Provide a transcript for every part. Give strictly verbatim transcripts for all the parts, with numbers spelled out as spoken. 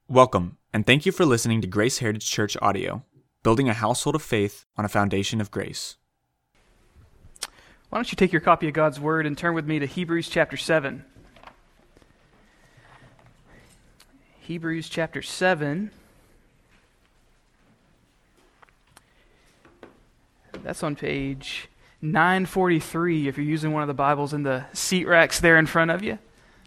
Welcome, and thank you for listening to Grace Heritage Church Audio, building a household of faith on a foundation of grace. Why don't you take your copy of God's Word and turn with me to Hebrews chapter seven. Hebrews chapter seven. That's on page nine forty-three if you're using one of the Bibles in the seat racks there in front of you.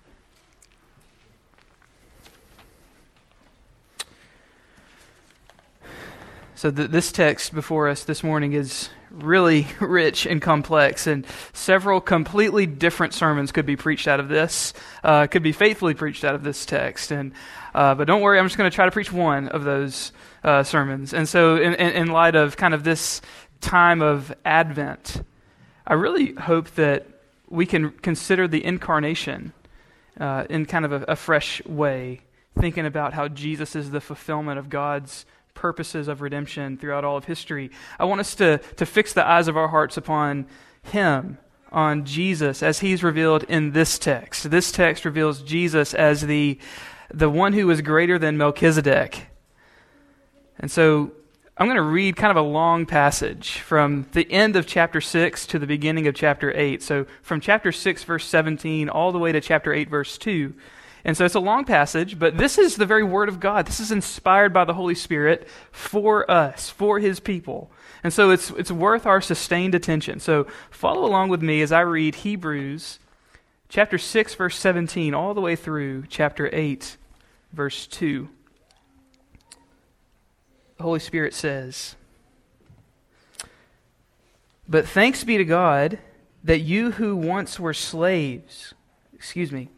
So th- this text before us this morning is really rich and complex, and several completely different sermons could be preached out of this, uh, could be faithfully preached out of this text. And uh, but don't worry, I'm just going to try to preach one of those uh, sermons. And so in, in, in light of kind of this time of Advent, I really hope that we can consider the incarnation uh, in kind of a, a fresh way, thinking about how Jesus is the fulfillment of God's purposes of redemption throughout all of history. I want us to, to fix the eyes of our hearts upon Him, on Jesus, as He's revealed in this text. This text reveals Jesus as the, the one who is greater than Melchizedek. And so I'm going to read kind of a long passage from the end of chapter six to the beginning of chapter eight. So from chapter six, verse seventeen, all the way to chapter eight, verse two. And so it's a long passage, but this is the very Word of God. This is inspired by the Holy Spirit for us, for His people. And so it's it's worth our sustained attention. So follow along with me as I read Hebrews chapter six, verse seventeen, all the way through chapter eight, verse two. The Holy Spirit says, "But thanks be to God that you who once were slaves," excuse me,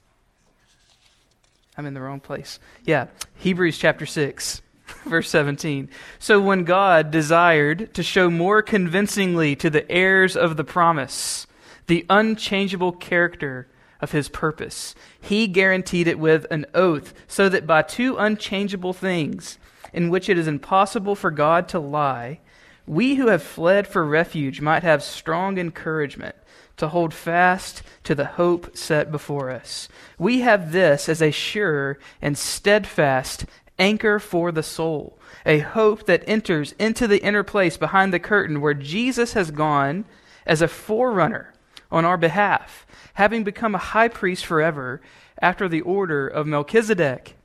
I'm in the wrong place. Yeah, Hebrews chapter six, verse seventeen. "So when God desired to show more convincingly to the heirs of the promise the unchangeable character of His purpose, He guaranteed it with an oath, so that by two unchangeable things, in which it is impossible for God to lie, we who have fled for refuge might have strong encouragement to hold fast to the hope set before us. We have this as a sure and steadfast anchor for the soul, a hope that enters into the inner place behind the curtain where Jesus has gone as a forerunner on our behalf, having become a high priest forever after the order of Melchizedek."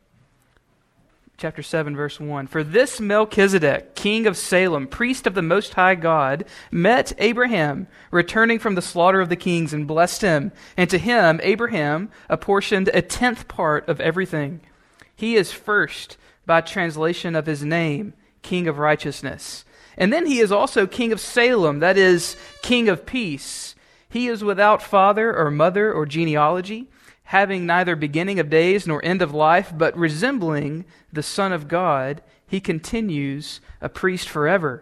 Chapter seven, verse one. "For this Melchizedek, king of Salem, priest of the Most High God, met Abraham, returning from the slaughter of the kings, and blessed him. And to him, Abraham, apportioned a tenth part of everything. He is first, by translation of his name, King of Righteousness. And then he is also King of Salem, that is, King of Peace. He is without father or mother or genealogy, having neither beginning of days nor end of life, but resembling the Son of God, he continues a priest forever.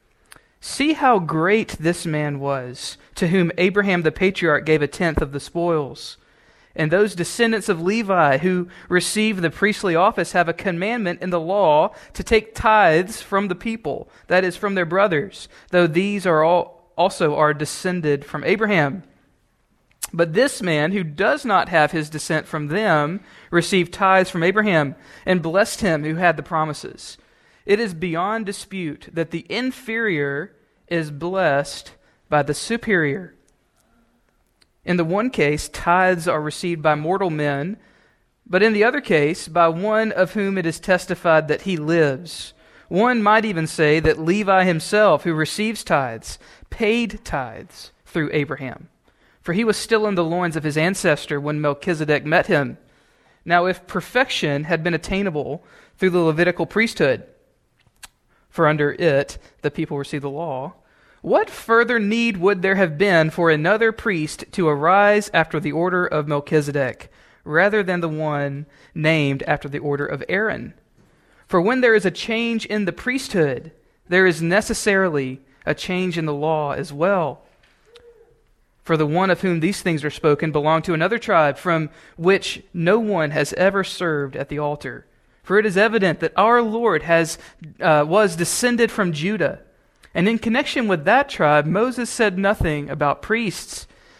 See how great this man was, to whom Abraham the patriarch gave a tenth of the spoils. And those descendants of Levi who receive the priestly office have a commandment in the law to take tithes from the people, that is, from their brothers, though these are all also are descended from Abraham. But this man, who does not have his descent from them, received tithes from Abraham and blessed him who had the promises. It is beyond dispute that the inferior is blessed by the superior. In the one case, tithes are received by mortal men, but in the other case, by one of whom it is testified that he lives. One might even say that Levi himself, who receives tithes, paid tithes through Abraham. For he was still in the loins of his ancestor when Melchizedek met him. Now if perfection had been attainable through the Levitical priesthood, for under it the people received the law, what further need would there have been for another priest to arise after the order of Melchizedek, rather than the one named after the order of Aaron? For when there is a change in the priesthood, there is necessarily a change in the law as well. For the one of whom these things are spoken belonged to another tribe, from which no one has ever served at the altar. For it is evident that our Lord has uh, was descended from Judah. And in connection with that tribe, Moses said nothing about priests.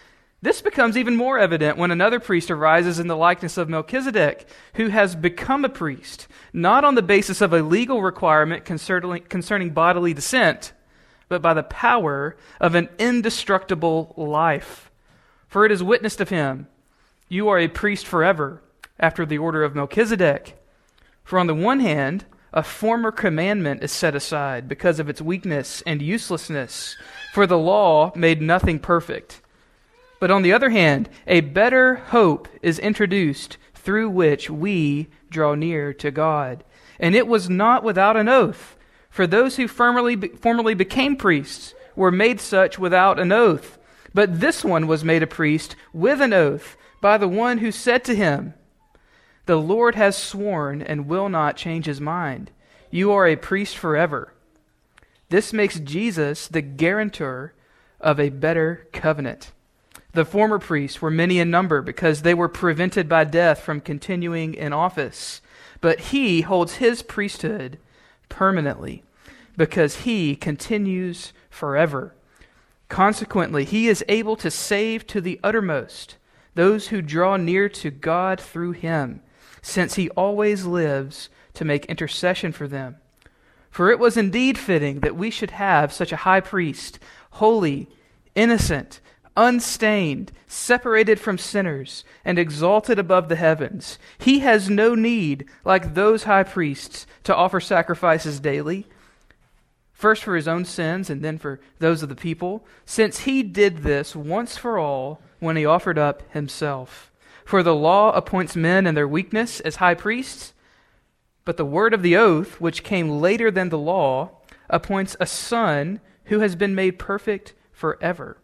This becomes even more evident when another priest arises in the likeness of Melchizedek, who has become a priest, not on the basis of a legal requirement concerning, concerning bodily descent, but by the power of an indestructible life. For it is witnessed of him, you are a priest forever, after the order of Melchizedek. For on the one hand, a former commandment is set aside because of its weakness and uselessness, for the law made nothing perfect. But on the other hand, a better hope is introduced through which we draw near to God. And it was not without an oath, for those who formerly, formerly became priests were made such without an oath. But this one was made a priest with an oath by the one who said to him, the Lord has sworn and will not change his mind. You are a priest forever. This makes Jesus the guarantor of a better covenant. The former priests were many in number because they were prevented by death from continuing in office. But he holds his priesthood permanently because he continues forever. Consequently, he is able to save to the uttermost those who draw near to God through him, since he always lives to make intercession for them. For it was indeed fitting that we should have such a high priest, holy, innocent, unstained, separated from sinners, and exalted above the heavens. He has no need, like those high priests, to offer sacrifices daily, first for his own sins and then for those of the people, since he did this once for all when he offered up himself. For the law appoints men in their weakness as high priests, but the word of the oath, which came later than the law, appoints a son who has been made perfect forever.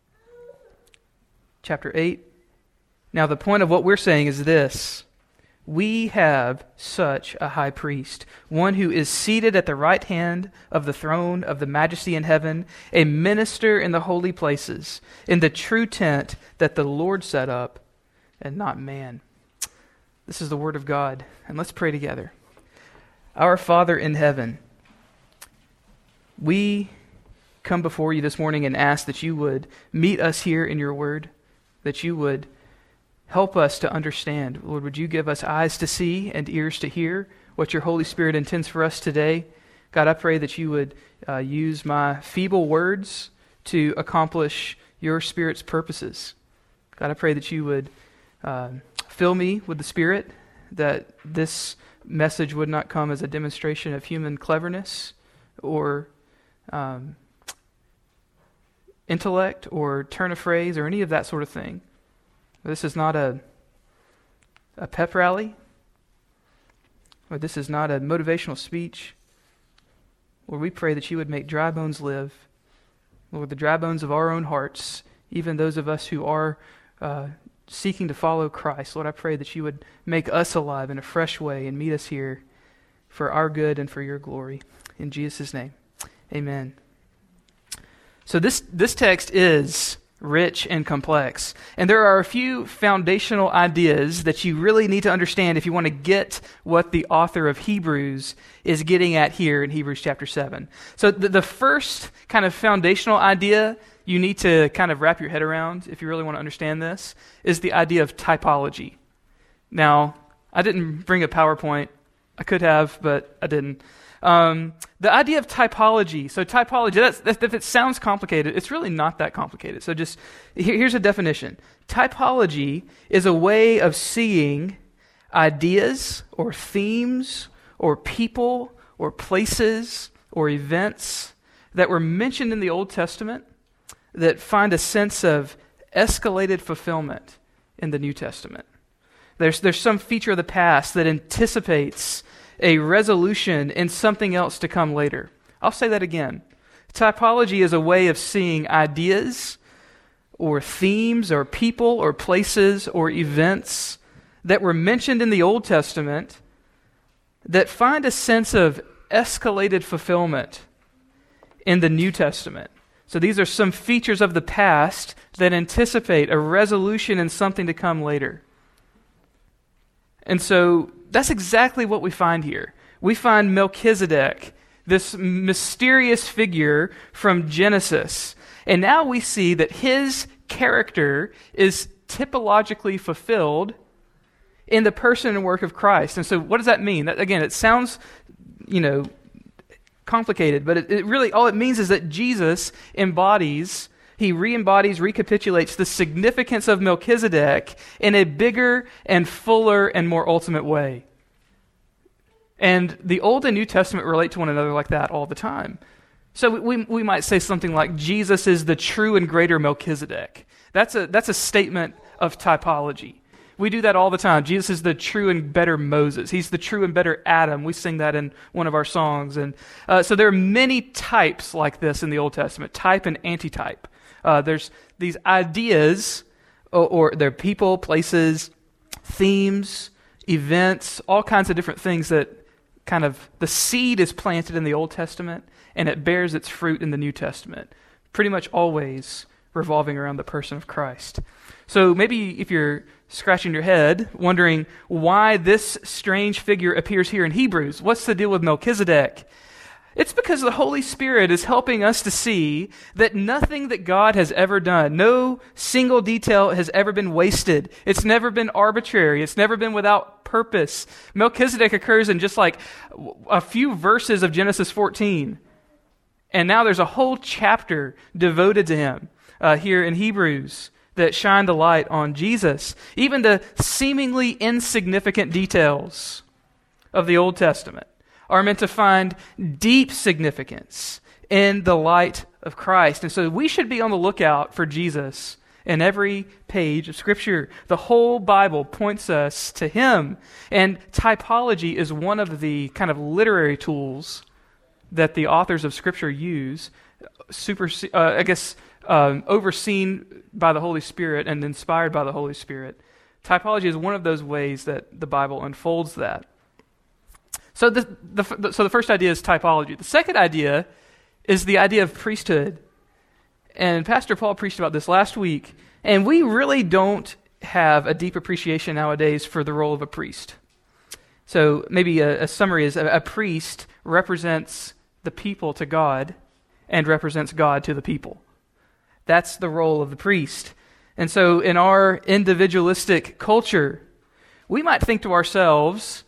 Chapter eight. Now the point of what we're saying is this. We have such a high priest, one who is seated at the right hand of the throne of the majesty in heaven, a minister in the holy places, in the true tent that the Lord set up, and not man. This is the word of God, and let's pray together. Our Father in heaven, we come before you this morning and ask that you would meet us here in your word, that you would help us to understand. Lord, would you give us eyes to see and ears to hear what your Holy Spirit intends for us today? God, I pray that you would uh, use my feeble words to accomplish your Spirit's purposes. God, I pray that you would uh, fill me with the Spirit, that this message would not come as a demonstration of human cleverness or um, intellect or turn of phrase or any of that sort of thing. This is not a a pep rally, or this is not a motivational speech. Lord, we pray that you would make dry bones live. Lord, the dry bones of our own hearts, even those of us who are uh, seeking to follow Christ. Lord, I pray that you would make us alive in a fresh way and meet us here for our good and for your glory. In Jesus' name, amen. So this, this text is rich and complex. And there are a few foundational ideas that you really need to understand if you want to get what the author of Hebrews is getting at here in Hebrews chapter seven. So the, the first kind of foundational idea you need to kind of wrap your head around if you really want to understand this is the idea of typology. Now, I didn't bring a PowerPoint. I could have, but I didn't. Um, the idea of typology. So typology, that's, that's, if it sounds complicated, it's really not that complicated. So just, here, here's a definition. Typology is a way of seeing ideas or themes or people or places or events that were mentioned in the Old Testament that find a sense of escalated fulfillment in the New Testament. There's, there's some feature of the past that anticipates a resolution in something else to come later. I'll say that again. Typology is a way of seeing ideas or themes or people or places or events that were mentioned in the Old Testament that find a sense of escalated fulfillment in the New Testament. So these are some features of the past that anticipate a resolution in something to come later. And so that's exactly what we find here. We find Melchizedek, this mysterious figure from Genesis. And now we see that his character is typologically fulfilled in the person and work of Christ. And so what does that mean? That, again, it sounds, you know, complicated, but it, it really, all it means is that Jesus embodies, he re-embodies, recapitulates the significance of Melchizedek in a bigger and fuller and more ultimate way. And the Old and New Testament relate to one another like that all the time. So we we might say something like, Jesus is the true and greater Melchizedek. That's a that's a statement of typology. We do that all the time. Jesus is the true and better Moses. He's the true and better Adam. We sing that in one of our songs. And uh, so there are many types like this in the Old Testament, type and antitype. Uh, there's these ideas, or, or they're people, places, themes, events, all kinds of different things that kind of, the seed is planted in the Old Testament and it bears its fruit in the New Testament, pretty much always revolving around the person of Christ. So maybe if you're scratching your head, wondering why this strange figure appears here in Hebrews, what's the deal with Melchizedek? It's because the Holy Spirit is helping us to see that nothing that God has ever done, no single detail has ever been wasted. It's never been arbitrary. It's never been without purpose. Melchizedek occurs in just like a few verses of Genesis fourteen. And now there's a whole chapter devoted to him uh, here in Hebrews that shine the light on Jesus. Even the seemingly insignificant details of the Old Testament are meant to find deep significance in the light of Christ. And so we should be on the lookout for Jesus in every page of Scripture. The whole Bible points us to him. And typology is one of the kind of literary tools that the authors of Scripture use, super, uh, I guess, um, overseen by the Holy Spirit and inspired by the Holy Spirit. Typology is one of those ways that the Bible unfolds that. So the, the so the first idea is typology. The second idea is the idea of priesthood. And Pastor Paul preached about this last week, and we really don't have a deep appreciation nowadays for the role of a priest. So maybe a, a summary is a, a priest represents the people to God and represents God to the people. That's the role of the priest. And so in our individualistic culture, we might think to ourselves,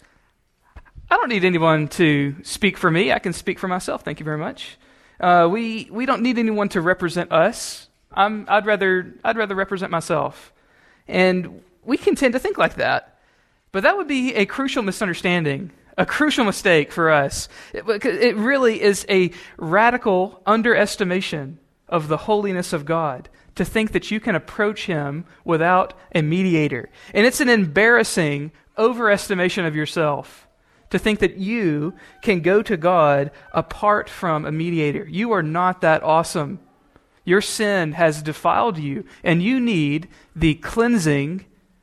I don't need anyone to speak for me. I can speak for myself. Thank you very much. Uh, we we don't need anyone to represent us. I'm, I'd rather I'd rather represent myself. And we can tend to think like that. But that would be a crucial misunderstanding, a crucial mistake for us. It, it really is a radical underestimation of the holiness of God to think that you can approach him without a mediator. And it's an embarrassing overestimation of yourself to think that you can go to God apart from a mediator. You are not that awesome. Your sin has defiled you, and you need the cleansing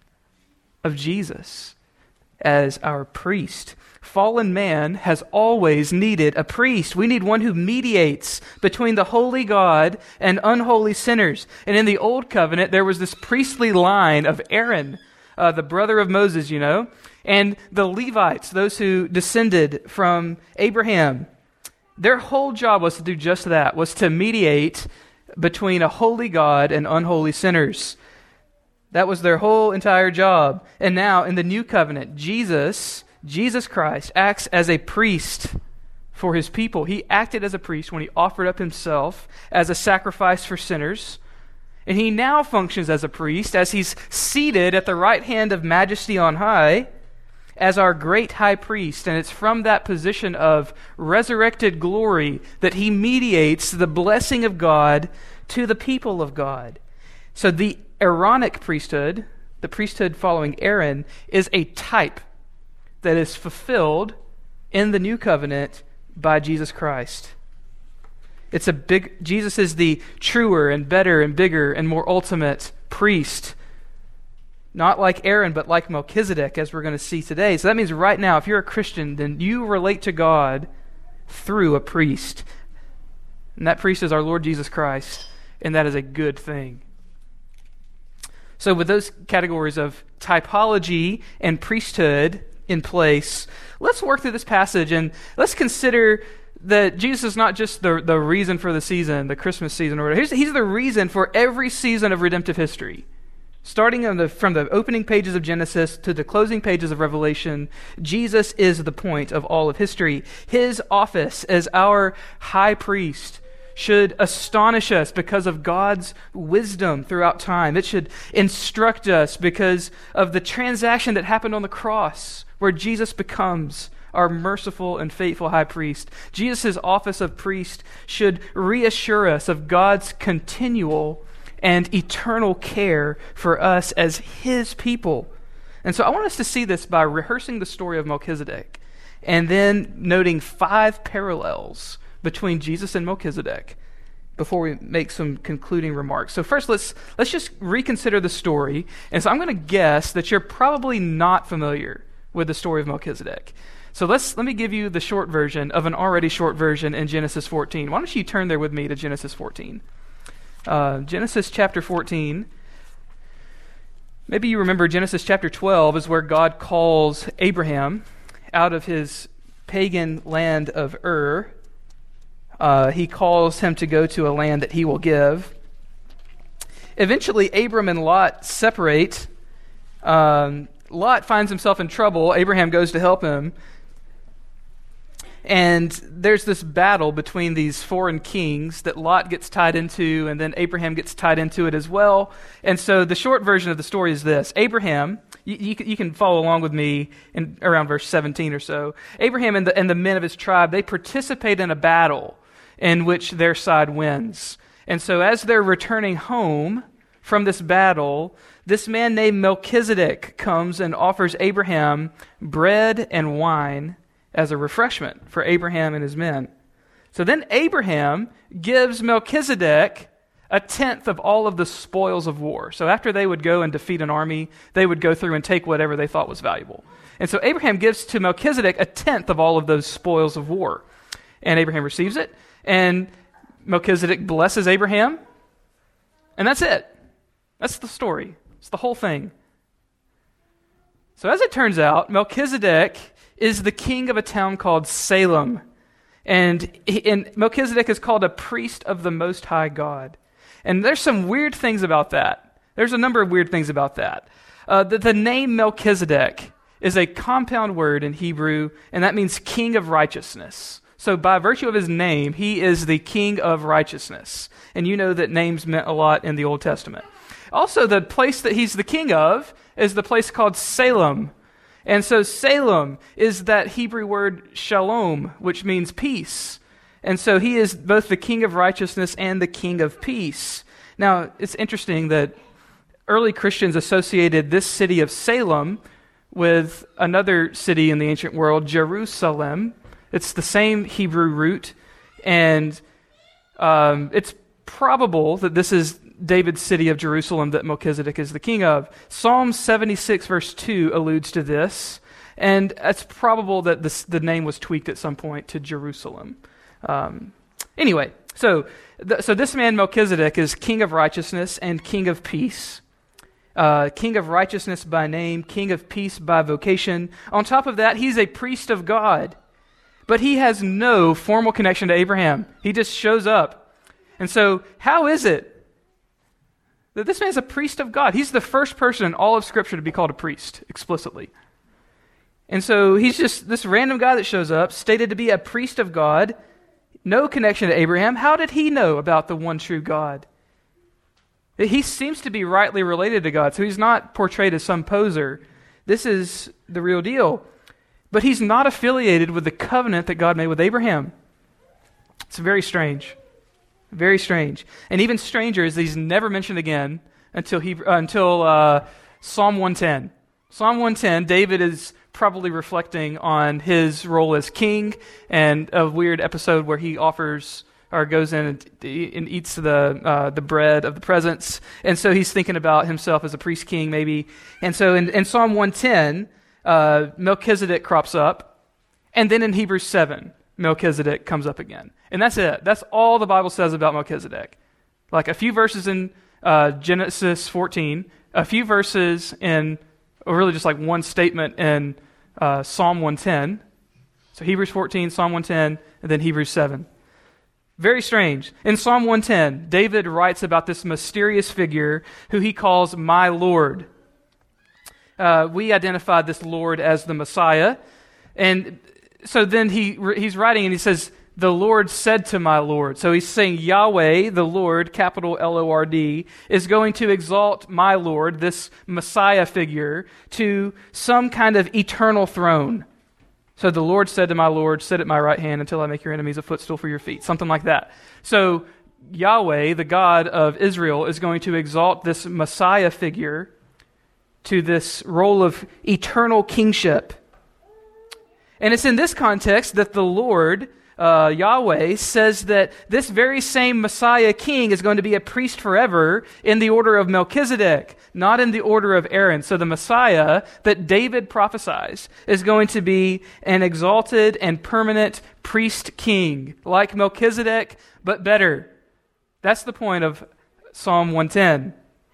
of Jesus as our priest. Fallen man has always needed a priest. We need one who mediates between the holy God and unholy sinners. And in the Old Covenant, there was this priestly line of Aaron, uh, the brother of Moses, you know, and the Levites, those who descended from Abraham. Their whole job was to do just that, was to mediate between a holy God and unholy sinners. That was their whole entire job. And now in the new covenant, Jesus, Jesus Christ acts as a priest for his people. He acted as a priest when he offered up himself as a sacrifice for sinners. And he now functions as a priest as he's seated at the right hand of majesty on high as our great high priest. And it's from that position of resurrected glory that he mediates the blessing of God to the people of God. So the Aaronic priesthood, the priesthood following Aaron, is a type that is fulfilled in the new covenant by Jesus Christ. It's a big, Jesus is the truer and better and bigger and more ultimate priest. Not like Aaron, but like Melchizedek, as we're going to see today. So that means right now, if you're a Christian, then you relate to God through a priest. And that priest is our Lord Jesus Christ, and that is a good thing. So with those categories of typology and priesthood in place, let's work through this passage and let's consider that Jesus is not just the, the reason for the season, the Christmas season, or whatever. He's, he's the reason for every season of redemptive history. Starting on the, from the opening pages of Genesis to the closing pages of Revelation, Jesus is the point of all of history. His office as our high priest should astonish us because of God's wisdom throughout time. It should instruct us because of the transaction that happened on the cross, where Jesus becomes our merciful and faithful high priest. Jesus' office of priest should reassure us of God's continual and eternal care for us as his people. And so I want us to see this by rehearsing the story of Melchizedek and then noting five parallels between Jesus and Melchizedek before we make some concluding remarks. So first, let's let's just reconsider the story. And so I'm going to guess that you're probably not familiar with the story of Melchizedek. So let's let me give you the short version of an already short version in Genesis fourteen. Why don't you turn there with me to Genesis fourteen? Uh, Genesis chapter fourteen. Maybe you remember Genesis chapter twelve is where God calls Abraham out of his pagan land of Ur. Uh, he calls him to go to a land that he will give. Eventually, Abram and Lot separate. Um, Lot finds himself in trouble. Abraham goes to help him. And there's this battle between these foreign kings that Lot gets tied into, and then Abraham gets tied into it as well. And so the short version of the story is this. Abraham, you, you, you can follow along with me in around verse seventeen or so. Abraham and the, and the men of his tribe, they participate in a battle in which their side wins. And so as they're returning home from this battle, this man named Melchizedek comes and offers Abraham bread and wine as a refreshment for Abraham and his men. So then Abraham gives Melchizedek a tenth of all of the spoils of war. So after they would go and defeat an army, they would go through and take whatever they thought was valuable. And so Abraham gives to Melchizedek a tenth of all of those spoils of war. And Abraham receives it, and Melchizedek blesses Abraham, and that's it. That's the story. It's the whole thing. So as it turns out, Melchizedek is the king of a town called Salem. And, he, and Melchizedek is called a priest of the Most High God. And there's some weird things about that. There's a number of weird things about that. Uh, the, the name Melchizedek is a compound word in Hebrew, and that means king of righteousness. So by virtue of his name, he is the king of righteousness. And you know that names meant a lot in the Old Testament. Also, the place that he's the king of is the place called Salem. And so Salem is that Hebrew word shalom, which means peace. And so he is both the king of righteousness and the king of peace. Now, it's interesting that early Christians associated this city of Salem with another city in the ancient world, Jerusalem. It's the same Hebrew root, and um, it's probable that this is David's city of Jerusalem that Melchizedek is the king of. Psalm seventy-six verse two alludes to this, and it's probable that this, the name was tweaked at some point to Jerusalem. Um, anyway, so th- so this man Melchizedek is king of righteousness and king of peace. Uh, king of righteousness by name, king of peace by vocation. On top of that, he's a priest of God, but he has no formal connection to Abraham. He just shows up. And so how is it that this man is a priest of God? He's the first person in all of Scripture to be called a priest, explicitly. And so he's just this random guy that shows up, stated to be a priest of God, no connection to Abraham. How did he know about the one true God? He seems to be rightly related to God, so he's not portrayed as some poser. This is the real deal. But he's not affiliated with the covenant that God made with Abraham. It's very strange. Very strange. And even stranger is that he's never mentioned again until he, uh, until uh, Psalm one ten. Psalm one ten, David is probably reflecting on his role as king and a weird episode where he offers or goes in and, and eats the uh, the bread of the presence. And so he's thinking about himself as a priest king maybe. And so in, in Psalm one ten, uh, Melchizedek crops up. And then in Hebrews seven, Melchizedek comes up again. And that's it. That's all the Bible says about Melchizedek. Like a few verses in uh, Genesis fourteen, a few verses in, or really just like one statement in uh, Psalm one ten. So Hebrews fourteen, Psalm one ten, and then Hebrews seven. Very strange. In Psalm one ten, David writes about this mysterious figure who he calls my Lord. Uh, we identified this Lord as the Messiah. And so then he he's writing and he says, the Lord said to my Lord. So he's saying Yahweh, the Lord, capital L O R D, is going to exalt my Lord, this Messiah figure, to some kind of eternal throne. So the Lord said to my Lord, sit at my right hand until I make your enemies a footstool for your feet. Something like that. So Yahweh, the God of Israel, is going to exalt this Messiah figure to this role of eternal kingship. And it's in this context that the Lord, uh, Yahweh, says that this very same Messiah king is going to be a priest forever in the order of Melchizedek, not in the order of Aaron. So the Messiah that David prophesies is going to be an exalted and permanent priest king, like Melchizedek, but better. That's the point of Psalm one ten.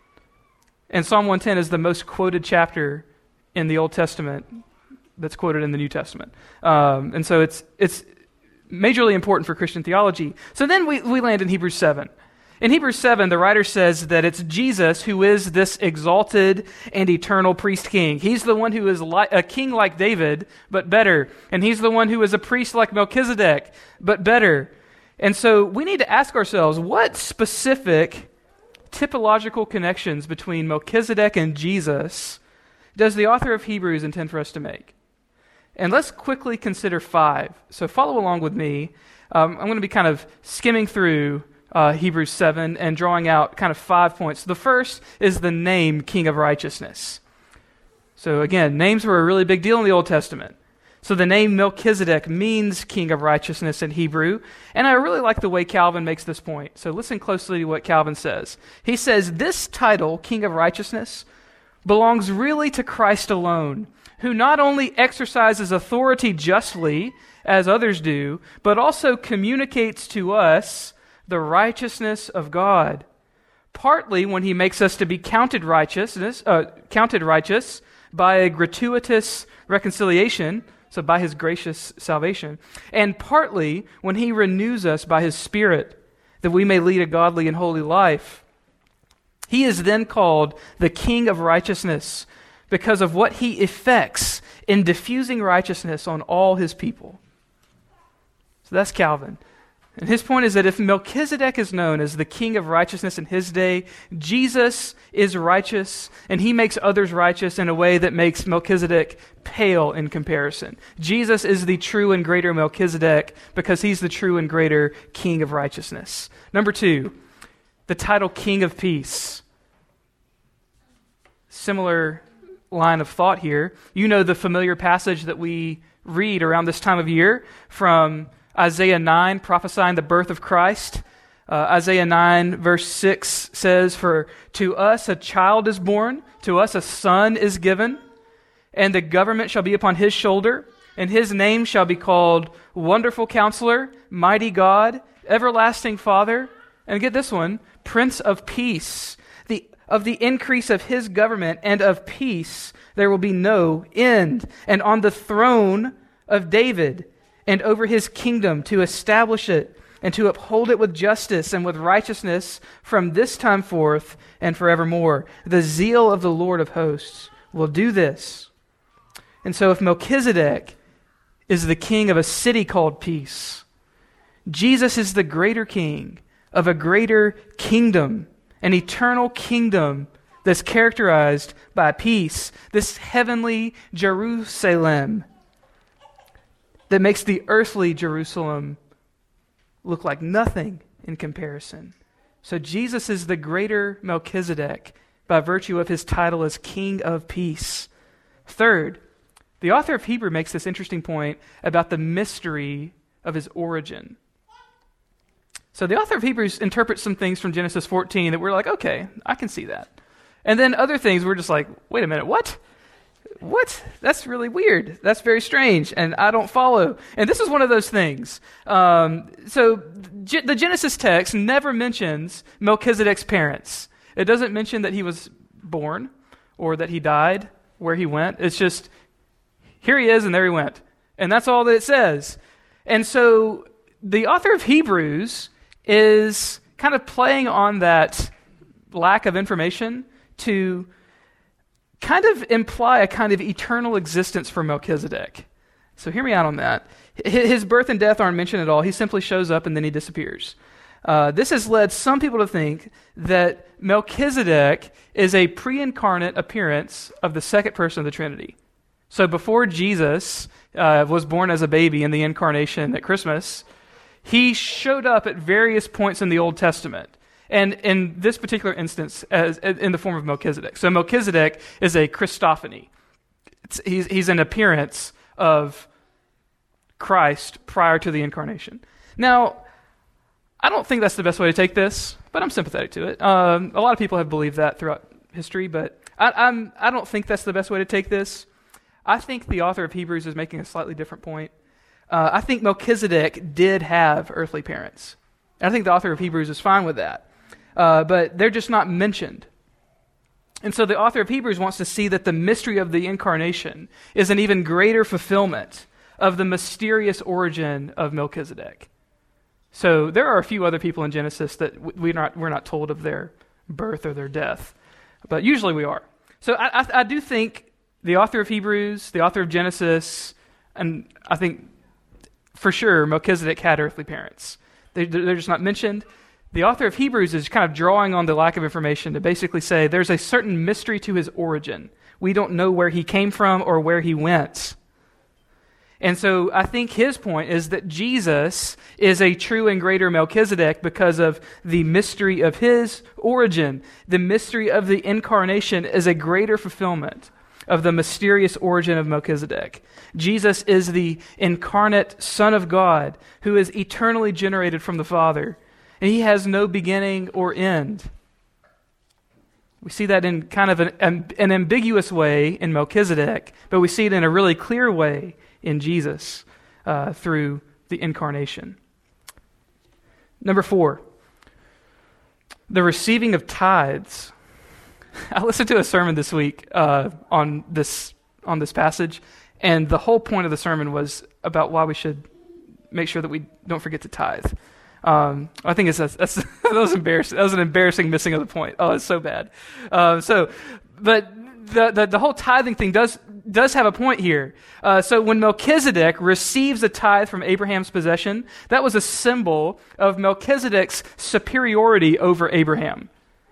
And Psalm one ten is the most quoted chapter in the Old Testament that's quoted in the New Testament. Um, and so it's it's majorly important for Christian theology. So then we, we land in Hebrews seven. In Hebrews seven, the writer says that it's Jesus who is this exalted and eternal priest king. He's the one who is li- a king like David, but better. And he's the one who is a priest like Melchizedek, but better. And so we need to ask ourselves, what specific typological connections between Melchizedek and Jesus does the author of Hebrews intend for us to make? And let's quickly consider five. So follow along with me. Um, I'm going to be kind of skimming through uh, Hebrews seven and drawing out kind of five points. The first is the name King of Righteousness. So again, names were a really big deal in the Old Testament. So the name Melchizedek means King of Righteousness in Hebrew. And I really like the way Calvin makes this point. So listen closely to what Calvin says. He says, this title, King of Righteousness, belongs really to Christ alone, who not only exercises authority justly, as others do, but also communicates to us the righteousness of God. Partly when he makes us to be counted righteousness, uh, counted righteous by a gratuitous reconciliation, so by his gracious salvation, and partly when he renews us by his Spirit, that we may lead a godly and holy life. He is then called the King of Righteousness because of what he effects in diffusing righteousness on all his people. So that's Calvin. And his point is that if Melchizedek is known as the King of Righteousness in his day, Jesus is righteous, and he makes others righteous in a way that makes Melchizedek pale in comparison. Jesus is the true and greater Melchizedek because he's the true and greater King of Righteousness. Number two, the title King of Peace. Similar line of thought here. You know the familiar passage that we read around this time of year from Isaiah nine, prophesying the birth of Christ. Uh, Isaiah nine, verse six says, for to us a child is born, to us a son is given, and the government shall be upon his shoulder, and his name shall be called Wonderful Counselor, Mighty God, Everlasting Father, and get this one, Prince of Peace. The of the increase of his government and of peace there will be no end, and on the throne of David and over his kingdom, to establish it and to uphold it with justice and with righteousness from this time forth and forevermore. The zeal of the Lord of hosts will do this. And so if Melchizedek is the king of a city called peace, Jesus is the greater king of a greater kingdom, an eternal kingdom that's characterized by peace, this heavenly Jerusalem that makes the earthly Jerusalem look like nothing in comparison. So Jesus is the greater Melchizedek by virtue of his title as King of Peace. Third, the author of Hebrew makes this interesting point about the mystery of his origin. So the author of Hebrews interprets some things from Genesis fourteen that we're like, okay, I can see that. And then other things we're just like, wait a minute, what? What? That's really weird. That's very strange, and I don't follow. And this is one of those things. Um, so G- the Genesis text never mentions Melchizedek's parents. It doesn't mention that he was born or that he died, where he went. It's just, here he is and there he went. And that's all that it says. And so the author of Hebrews is kind of playing on that lack of information to kind of imply a kind of eternal existence for Melchizedek. So hear me out on that. His birth and death aren't mentioned at all. He simply shows up and then he disappears. Uh, this has led some people to think that Melchizedek is a pre-incarnate appearance of the second person of the Trinity. So before Jesus uh, was born as a baby in the incarnation at Christmas, he showed up at various points in the Old Testament. And in this particular instance, as in the form of Melchizedek. So Melchizedek is a Christophany. It's, he's, he's an appearance of Christ prior to the incarnation. Now, I don't think that's the best way to take this, but I'm sympathetic to it. Um, a lot of people have believed that throughout history, but I, I'm, I don't think that's the best way to take this. I think the author of Hebrews is making a slightly different point. Uh, I think Melchizedek did have earthly parents. And I think the author of Hebrews is fine with that. Uh, but they're just not mentioned. And so the author of Hebrews wants to see that the mystery of the incarnation is an even greater fulfillment of the mysterious origin of Melchizedek. So there are a few other people in Genesis that we're not, we're not told of their birth or their death, but usually we are. So I, I, I do think the author of Hebrews, the author of Genesis, and I think for sure Melchizedek had earthly parents. They, they're just not mentioned. The author of Hebrews is kind of drawing on the lack of information to basically say there's a certain mystery to his origin. We don't know where he came from or where he went. And so I think his point is that Jesus is a true and greater Melchizedek because of the mystery of his origin. The mystery of the incarnation is a greater fulfillment of the mysterious origin of Melchizedek. Jesus is the incarnate Son of God who is eternally generated from the Father. And he has no beginning or end. We see that in kind of an, an ambiguous way in Melchizedek, but we see it in a really clear way in Jesus uh, through the incarnation. Number four, the receiving of tithes. I listened to a sermon this week uh, on this on this passage, and the whole point of the sermon was about why we should make sure that we don't forget to tithe. Um, I think it's that's, that's, that was embarrassing. That was an embarrassing missing of the point. Oh, it's so bad. Uh, so, but the, the the whole tithing thing does does have a point here. Uh, so when Melchizedek receives a tithe from Abraham's possession, that was a symbol of Melchizedek's superiority over Abraham.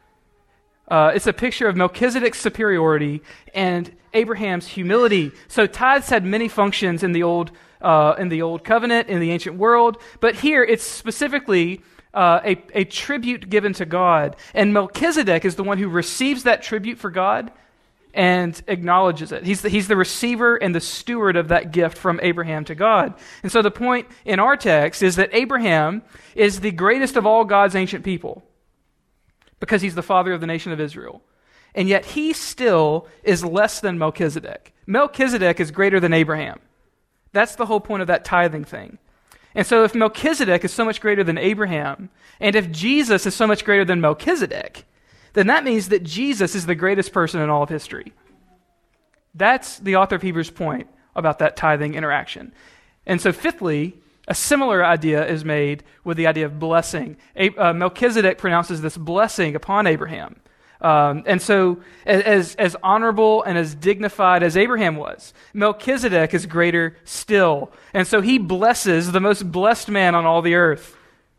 Uh, it's a picture of Melchizedek's superiority and Abraham's humility. So tithes had many functions in the old uh, in the old covenant, in the ancient world, but here it's specifically uh, a, a tribute given to God. And Melchizedek is the one who receives that tribute for God and acknowledges it. He's the, he's the receiver and the steward of that gift from Abraham to God. And so the point in our text is that Abraham is the greatest of all God's ancient people because he's the father of the nation of Israel. And yet he still is less than Melchizedek. Melchizedek is greater than Abraham. That's the whole point of that tithing thing. And so if Melchizedek is so much greater than Abraham, and if Jesus is so much greater than Melchizedek, then that means that Jesus is the greatest person in all of history. That's the author of Hebrews' point about that tithing interaction. And so fifthly, a similar idea is made with the idea of blessing. Uh, Melchizedek pronounces this blessing upon Abraham. Um, and so as, as honorable and as dignified as Abraham was, Melchizedek is greater still. And so he blesses the most blessed man on all the earth.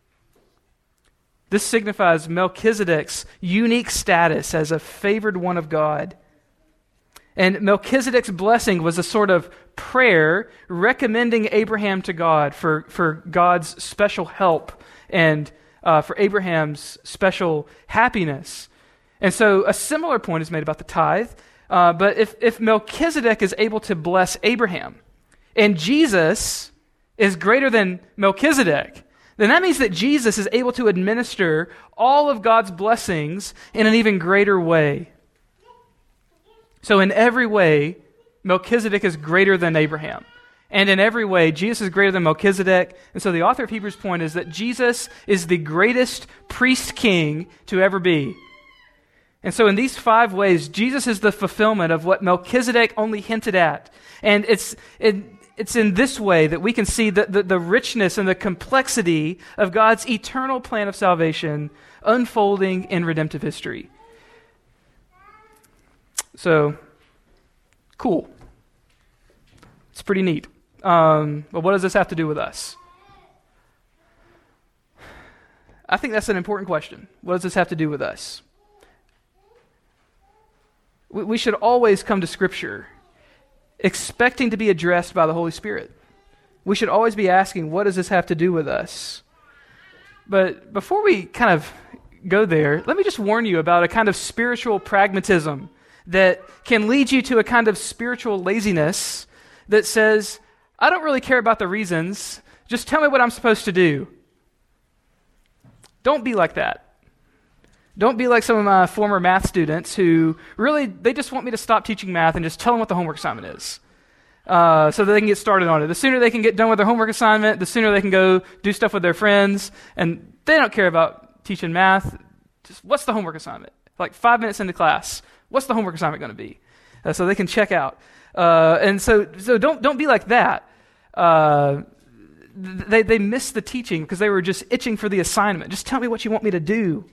This signifies Melchizedek's unique status as a favored one of God. And Melchizedek's blessing was a sort of prayer recommending Abraham to God for, for God's special help and uh, for Abraham's special happiness. And so a similar point is made about the tithe. Uh, but if, if Melchizedek is able to bless Abraham and Jesus is greater than Melchizedek, then that means that Jesus is able to administer all of God's blessings in an even greater way. So in every way, Melchizedek is greater than Abraham. And in every way, Jesus is greater than Melchizedek. And so the author of Hebrews' point is that Jesus is the greatest priest-king to ever be. And so in these five ways, Jesus is the fulfillment of what Melchizedek only hinted at. And it's it, it's in this way that we can see the, the, the richness and the complexity of God's eternal plan of salvation unfolding in redemptive history. So, cool. It's pretty neat. Um, but what does this have to do with us? I think that's an important question. What does this have to do with us? We, we should always come to Scripture expecting to be addressed by the Holy Spirit. We should always be asking, what does this have to do with us? But before we kind of go there, let me just warn you about a kind of spiritual pragmatism that can lead you to a kind of spiritual laziness that says, I don't really care about the reasons, just tell me what I'm supposed to do. Don't be like that. Don't be like some of my former math students who really, they just want me to stop teaching math and just tell them what the homework assignment is uh, so that they can get started on it. The sooner they can get done with their homework assignment, the sooner they can go do stuff with their friends, and they don't care about teaching math. Just what's the homework assignment? Like five minutes into class, what's the homework assignment going to be? Uh, so they can check out. Uh, and so so don't don't be like that. Uh, they, they missed the teaching because they were just itching for the assignment. Just tell me what you want me to do.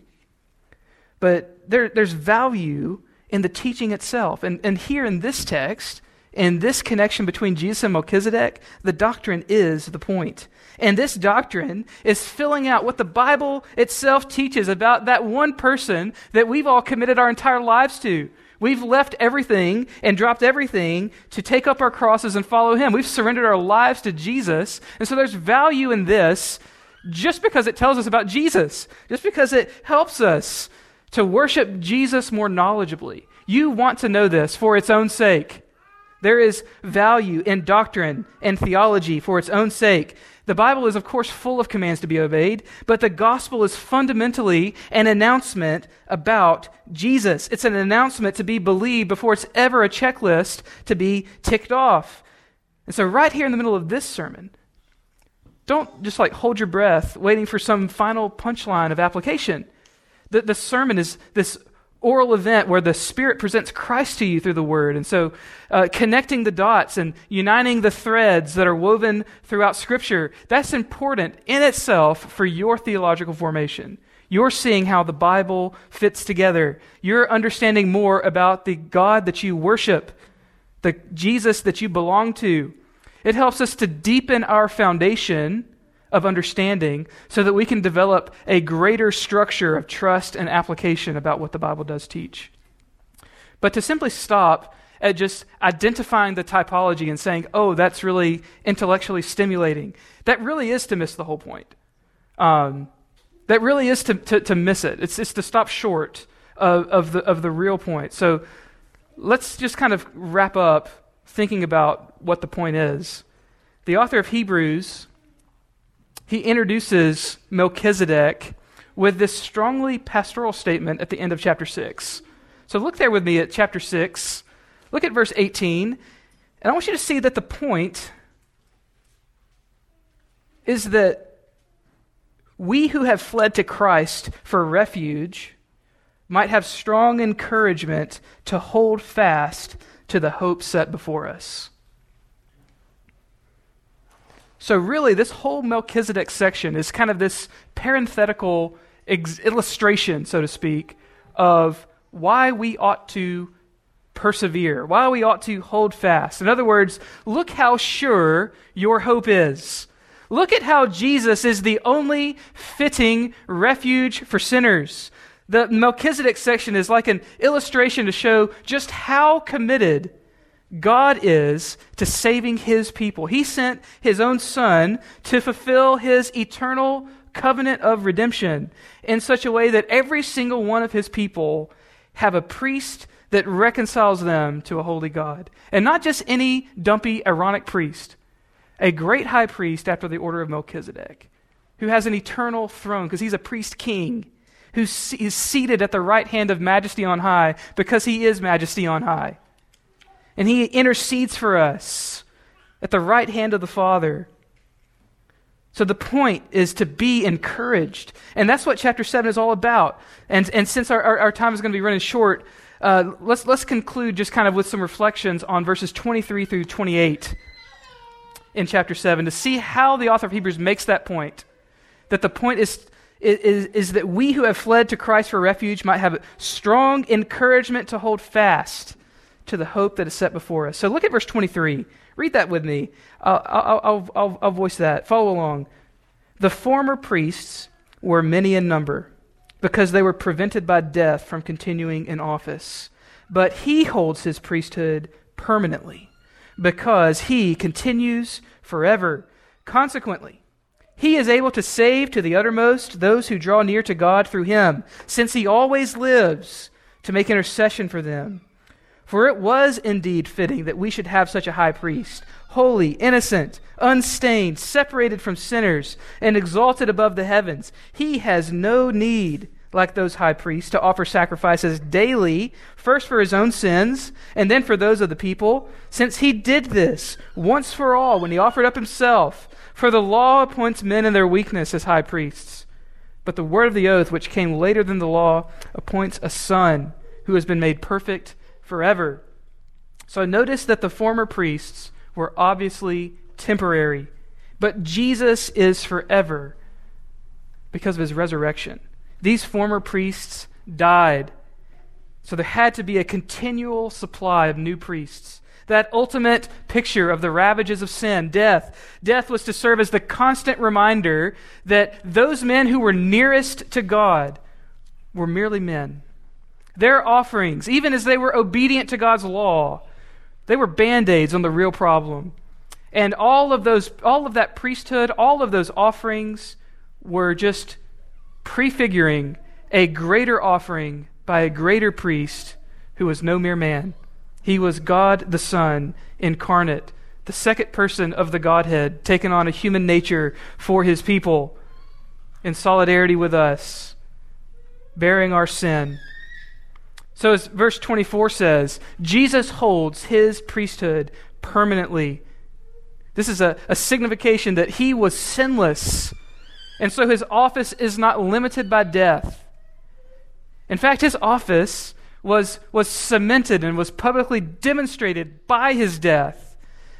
But there, there's value in the teaching itself. And, and here in this text, in this connection between Jesus and Melchizedek, the doctrine is the point. And this doctrine is filling out what the Bible itself teaches about that one person that we've all committed our entire lives to. We've left everything and dropped everything to take up our crosses and follow him. We've surrendered our lives to Jesus. And so there's value in this just because it tells us about Jesus, just because it helps us to worship Jesus more knowledgeably. You want to know this for its own sake. There is value in doctrine and theology for its own sake. The Bible is, of course, full of commands to be obeyed, but the gospel is fundamentally an announcement about Jesus. It's an announcement to be believed before it's ever a checklist to be ticked off. And so right here in the middle of this sermon, don't just like hold your breath waiting for some final punchline of application. The, the sermon is this oral event where the Spirit presents Christ to you through the Word. And so uh, connecting the dots and uniting the threads that are woven throughout Scripture, that's important in itself for your theological formation. You're seeing how the Bible fits together. You're understanding more about the God that you worship, the Jesus that you belong to. It helps us to deepen our foundation of understanding so that we can develop a greater structure of trust and application about what the Bible does teach. But to simply stop at just identifying the typology and saying, oh, that's really intellectually stimulating, that really is to miss the whole point. Um, that really is to, to, to miss it. It's, it's to stop short of, of, the, of the real point. So let's just kind of wrap up thinking about what the point is. The author of Hebrews, he introduces Melchizedek with this strongly pastoral statement at the end of chapter six. So look there with me at chapter six. Look at verse eighteen. And I want you to see that the point is that we who have fled to Christ for refuge might have strong encouragement to hold fast to the hope set before us. So really, this whole Melchizedek section is kind of this parenthetical ex- illustration, so to speak, of why we ought to persevere, why we ought to hold fast. In other words, look how sure your hope is. Look at how Jesus is the only fitting refuge for sinners. The Melchizedek section is like an illustration to show just how committed God is to saving his people. He sent his own Son to fulfill his eternal covenant of redemption in such a way that every single one of his people have a priest that reconciles them to a holy God. And not just any dumpy, ironic priest, a great high priest after the order of Melchizedek, who has an eternal throne because he's a priest king, who is seated at the right hand of majesty on high because he is majesty on high. And he intercedes for us at the right hand of the Father. So the point is to be encouraged. And that's what chapter seven is all about. And and since our, our, our time is going to be running short, uh, let's let's conclude just kind of with some reflections on verses twenty-three through twenty-eight. in chapter seven to see how the author of Hebrews makes that point. That the point is, is, is that we who have fled to Christ for refuge might have strong encouragement to hold fast to the hope that is set before us. So look at verse twenty-three. Read that with me. I'll, I'll, I'll, I'll, I'll voice that. Follow along. The former priests were many in number because they were prevented by death from continuing in office. But he holds his priesthood permanently because he continues forever. Consequently, he is able to save to the uttermost those who draw near to God through him, since he always lives to make intercession for them. For it was indeed fitting that we should have such a high priest, holy, innocent, unstained, separated from sinners, and exalted above the heavens. He has no need, like those high priests, to offer sacrifices daily, first for his own sins, and then for those of the people, since he did this once for all when he offered up himself. For the law appoints men in their weakness as high priests. But the word of the oath, which came later than the law, appoints a son who has been made perfect forever. So notice that the former priests were obviously temporary, but Jesus is forever because of his resurrection. These former priests died, so there had to be a continual supply of new priests. That ultimate picture of the ravages of sin, death. Death was to serve as the constant reminder that those men who were nearest to God were merely men. Their offerings, even as they were obedient to God's law, they were band-aids on the real problem. And all of those, all of that priesthood, all of those offerings were just prefiguring a greater offering by a greater priest who was no mere man. He was God the Son incarnate, the second person of the Godhead, taking on a human nature for his people in solidarity with us, bearing our sin. So as verse twenty-four says, Jesus holds his priesthood permanently. This is a, a signification that he was sinless, and so his office is not limited by death. In fact, his office was, was cemented and was publicly demonstrated by his death.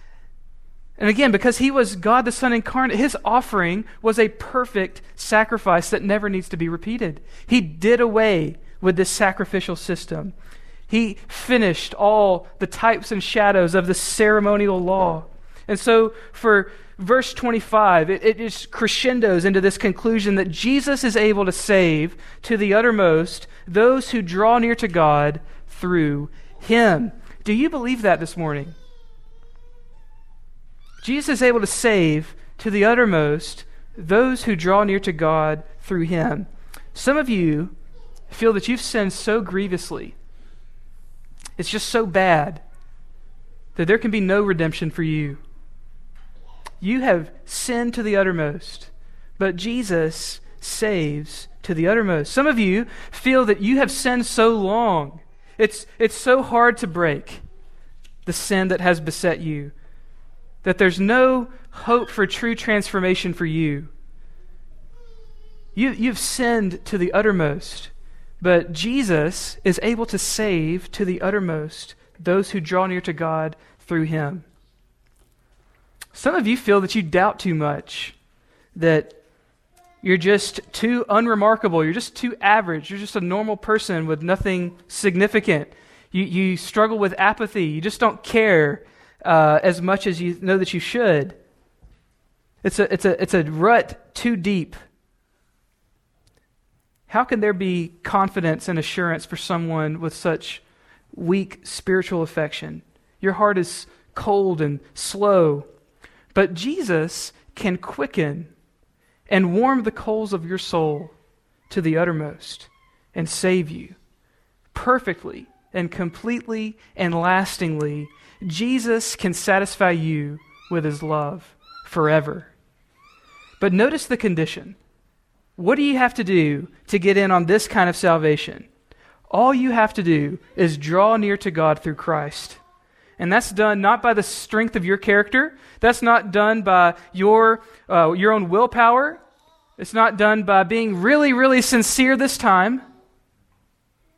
And again, because he was God the Son incarnate, his offering was a perfect sacrifice that never needs to be repeated. He did away with this sacrificial system. He finished all the types and shadows of the ceremonial law. And so for verse twenty-five, it, it just crescendos into this conclusion that Jesus is able to save to the uttermost those who draw near to God through him. Do you believe that this morning? Jesus is able to save to the uttermost those who draw near to God through him. Some of you feel that you've sinned so grievously, it's just so bad, that there can be no redemption for you. You have sinned to the uttermost, but Jesus saves to the uttermost. Some of you feel that you have sinned so long, it's, it's so hard to break the sin that has beset you, that there's no hope for true transformation for you. You, you've sinned to the uttermost, but Jesus is able to save to the uttermost those who draw near to God through him. Some of you feel that you doubt too much, that you're just too unremarkable, you're just too average, you're just a normal person with nothing significant. You, you struggle with apathy, you just don't care uh, as much as you know that you should. It's a, it's a, it's a rut too deep. How can there be confidence and assurance for someone with such weak spiritual affection? Your heart is cold and slow. But Jesus can quicken and warm the coals of your soul to the uttermost and save you perfectly and completely and lastingly. Jesus can satisfy you with his love forever. But notice the condition. What do you have to do to get in on this kind of salvation? All you have to do is draw near to God through Christ. And that's done not by the strength of your character. That's not done by your uh, your own willpower. It's not done by being really, really sincere this time.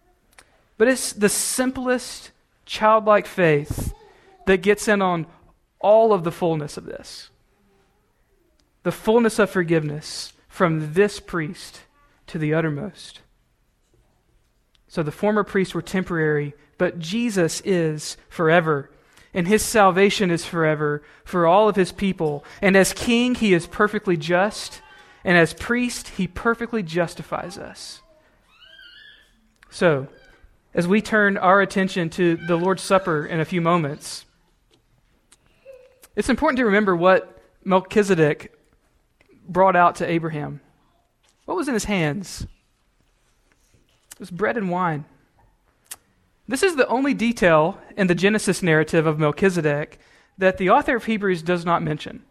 But it's the simplest childlike faith that gets in on all of the fullness of this. The fullness of forgiveness from this priest to the uttermost. So the former priests were temporary, but Jesus is forever. And his salvation is forever for all of his people. And as king, he is perfectly just. And as priest, he perfectly justifies us. So, as we turn our attention to the Lord's Supper in a few moments, it's important to remember what Melchizedek brought out to Abraham. What was in his hands? It was bread and wine. This is the only detail in the Genesis narrative of Melchizedek that the author of Hebrews does not mention.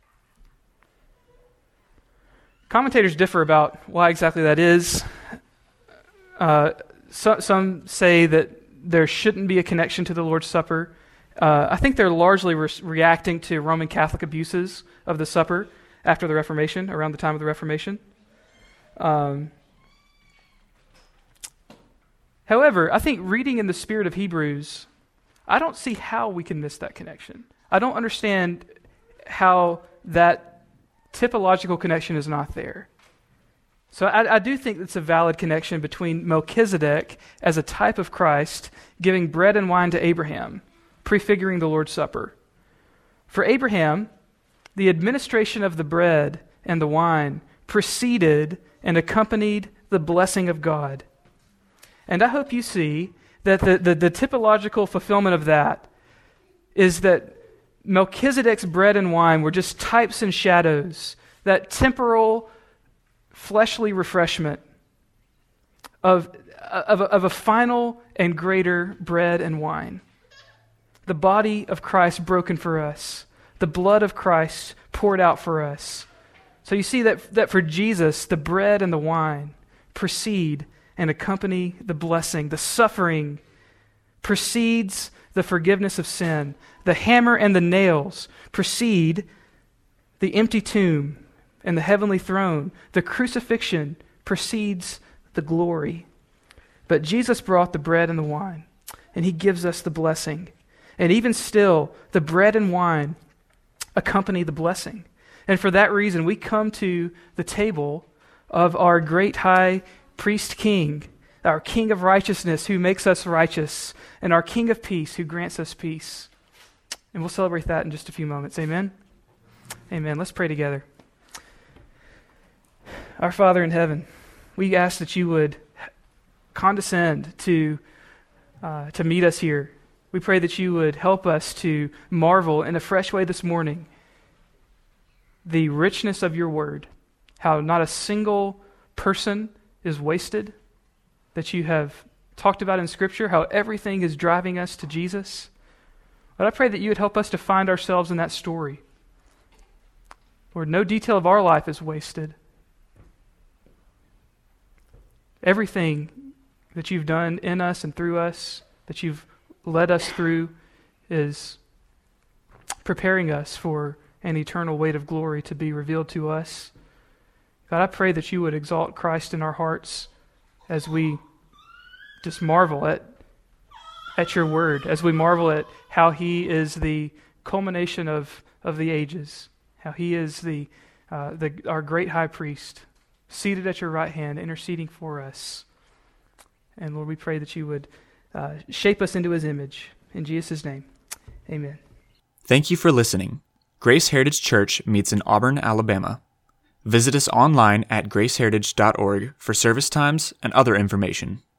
Commentators differ about why exactly that is. Uh, so, some say that there shouldn't be a connection to the Lord's Supper. Uh, I think they're largely re- reacting to Roman Catholic abuses of the supper after the Reformation, around the time of the Reformation. Um, however, I think reading in the spirit of Hebrews, I don't see how we can miss that connection. I don't understand how that typological connection is not there. So I, I do think it's a valid connection between Melchizedek as a type of Christ giving bread and wine to Abraham, prefiguring the Lord's Supper. For Abraham, the administration of the bread and the wine preceded and accompanied the blessing of God. And I hope you see that the, the, the typological fulfillment of that is that Melchizedek's bread and wine were just types and shadows, that temporal, fleshly refreshment of, of, of a final and greater bread and wine. The body of Christ broken for us, the blood of Christ poured out for us. So you see that, that for Jesus, the bread and the wine precede and accompany the blessing. The suffering precedes the forgiveness of sin. The hammer and the nails precede the empty tomb and the heavenly throne. The crucifixion precedes the glory. But Jesus brought the bread and the wine, and he gives us the blessing. And even still, the bread and wine accompany the blessing. And for that reason, we come to the table of our great high priest king, our King of righteousness who makes us righteous, and our King of peace who grants us peace. And we'll celebrate that in just a few moments. Amen? Amen. Let's pray together. Our Father in heaven, we ask that you would condescend to, uh, to meet us here. We pray that you would help us to marvel in a fresh way this morning the richness of your word, how not a single person is wasted, that you have talked about in Scripture, how everything is driving us to Jesus. But I pray that you would help us to find ourselves in that story. Lord, no detail of our life is wasted. Everything that you've done in us and through us, that you've led us through, is preparing us for an eternal weight of glory to be revealed to us. God, I pray that you would exalt Christ in our hearts as we just marvel at, at your word, as we marvel at how he is the culmination of, of the ages, how he is the, uh, the our great high priest, seated at your right hand, interceding for us. And Lord, we pray that you would uh, shape us into his image. In Jesus' name, amen. Thank you for listening. Grace Heritage Church meets in Auburn, Alabama. Visit us online at grace heritage dot org for service times and other information.